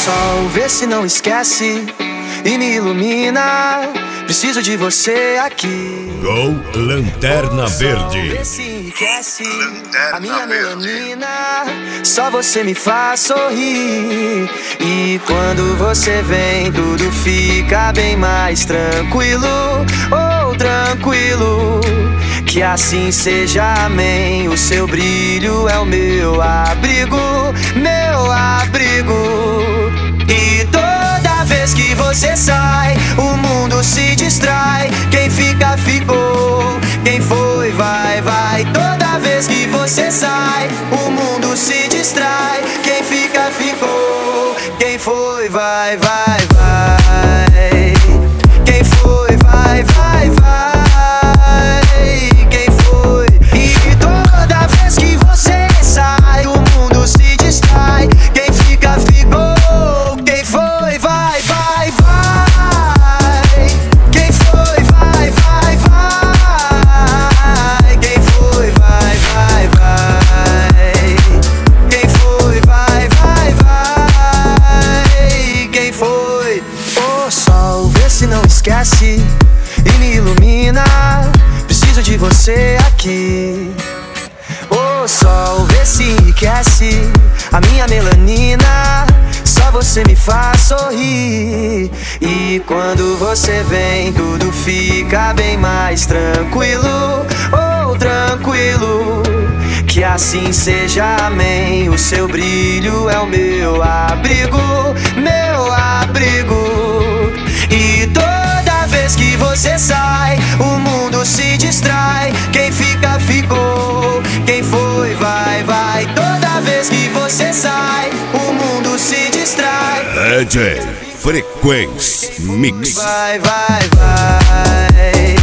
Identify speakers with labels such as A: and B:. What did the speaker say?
A: sol, vê se não esquece e me ilumina. Preciso de você aqui.
B: Gol Lanterna Verde.
A: Vê se enriquece a minha melanina. Só você me faz sorrir. E quando você vem, tudo fica bem mais tranquilo. Oh, tranquilo. Que assim seja, amém. O seu brilho é o meu abrigo, meu abrigo. E toda vez que você sai, o mundo se distrai. Quem fica, ficou. Quem foi, vai, vai. Toda vez que você sai, o mundo se distrai. Quem fica, ficou. Quem foi, vai, vai, vai. Quem foi, vai, vai, vai. Quem foi? E toda vez que você sai, o mundo se distrai. Quem fica, ficou. Quem foi, vai, vai, vai. Quem foi, vai, vai, vai. Quem foi, vai, vai, vai. Quem foi, vai, vai, vai. Quem foi? O sol, vê se não esquece e me ilumina. Preciso de você aqui. O sol, vê se enriquece a minha melanina. Só você me faz sorrir. E quando você vem, tudo fica bem mais tranquilo. Oh, tranquilo. Que assim seja, amém. O seu brilho é o meu abrigo, meu abrigo. E toda vez que você sai, o mundo se distrai. Quem fica, ficou. Quem foi, vai, vai. Toda vez que você sai, o mundo se distrai.
B: DJ Frequência Mix.
A: Vai, vai, vai.